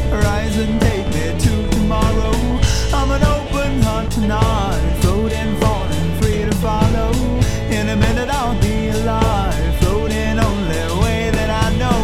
Rise and take me to tomorrow. I'm an open heart tonight, floating, falling, free to follow. In a minute I'll be alive, floating only way that I know.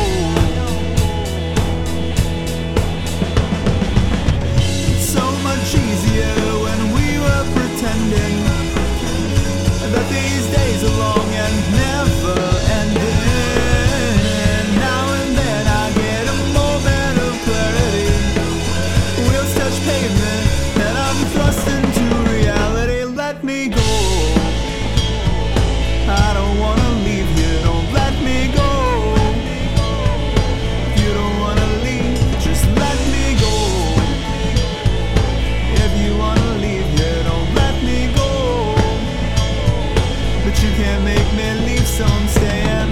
It's so much easier when we were pretending that these days are long and never ending. Now and then I get a moment of clarity. Wheels touch pavement and I'm thrust into reality. Let me go. I don't wanna leave you, don't let me go. If you don't wanna leave, just let me go. If you wanna leave, yeah, don't let me go. But you can't make me leave, so I'm staying.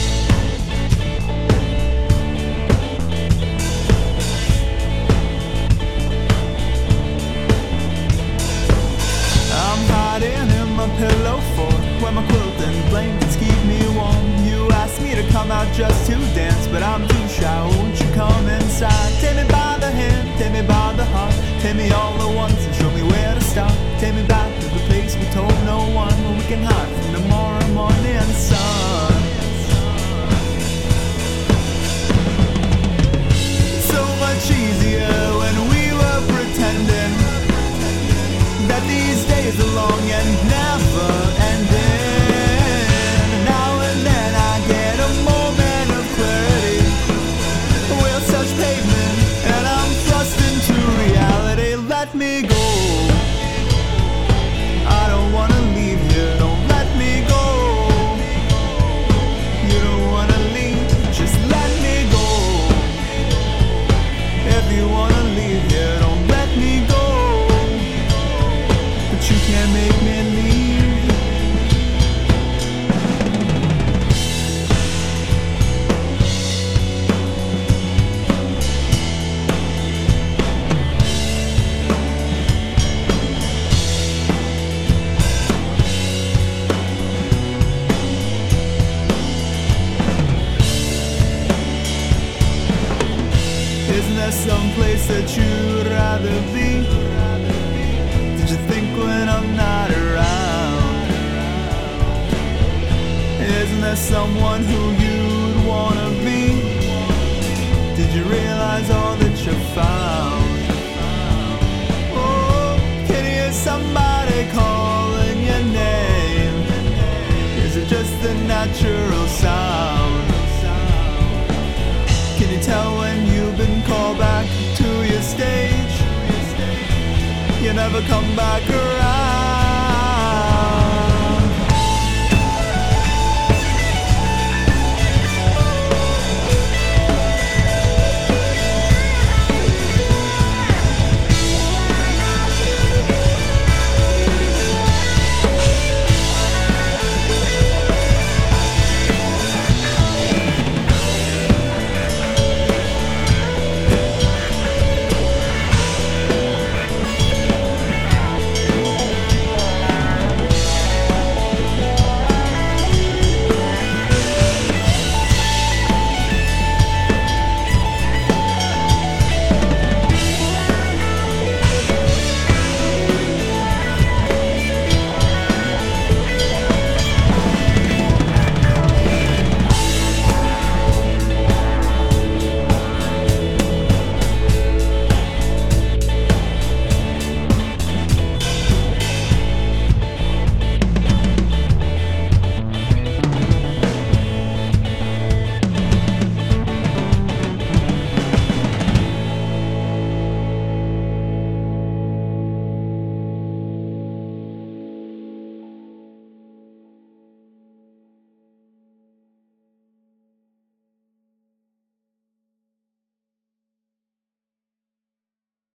I'm hiding in my pillow fort, where my quilt and blankets keep me warm. You asked me to come out just to dance, but I'm too shy, won't you come inside? Take me by the hand, take me by the heart, take me all at once and show me where to start. Take me back to the place we told no one, where we can hide from tomorrow morning sun. So much easier when we were pretending that these days are long and never ending. Now and then I get a moment of clarity. Wheels touch pavement and I'm thrust into reality. Let me go. I don't wanna leave here, don't let me go. You don't wanna leave, just let me go. If you wanna leave here, don't let me go. But you can't make me leave. Isn't there some place that you'd rather be? Did you think when I'm not around? Isn't there someone who you'd wanna be? Did you realize all that you found? Oh, can you hear somebody calling your name? Is it just the natural sound? Can you tell when you've been called back to your stage? You never come back around.